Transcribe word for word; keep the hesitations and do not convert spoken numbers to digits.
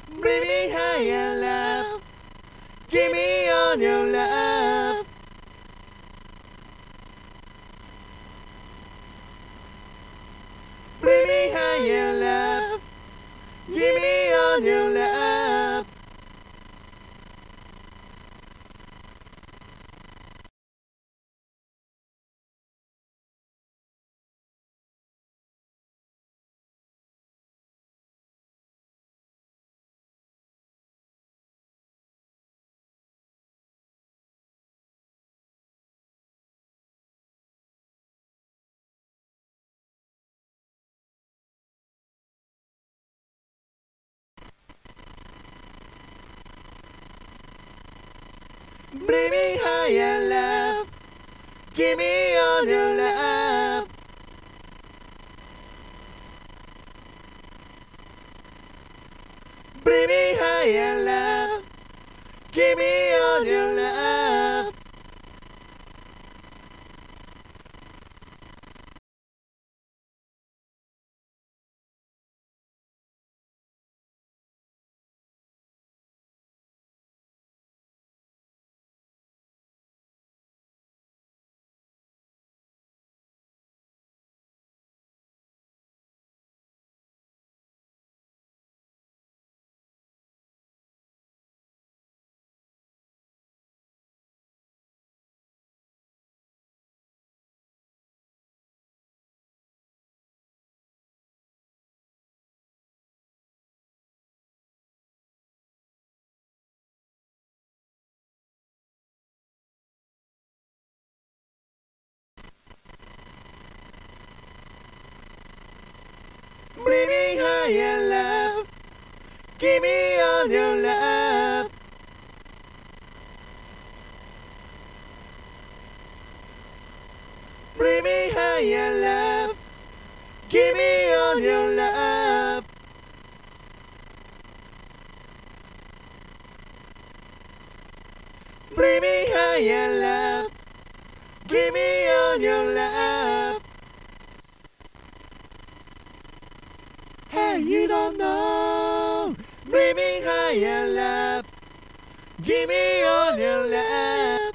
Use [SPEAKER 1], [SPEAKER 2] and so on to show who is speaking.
[SPEAKER 1] Bring me higher, love. Give me all your love. Bring me higher, love. Give me all your love. Bring me higher, love. Give me all your love. Bring me higher, love. Give me all your love. Bring me higher, love. Give me all your love. Bring me higher, love. Give me all your love. Bring me higher, love. Give me all your love. Hey, you don't know. Bring me higher, love. Give me all your love.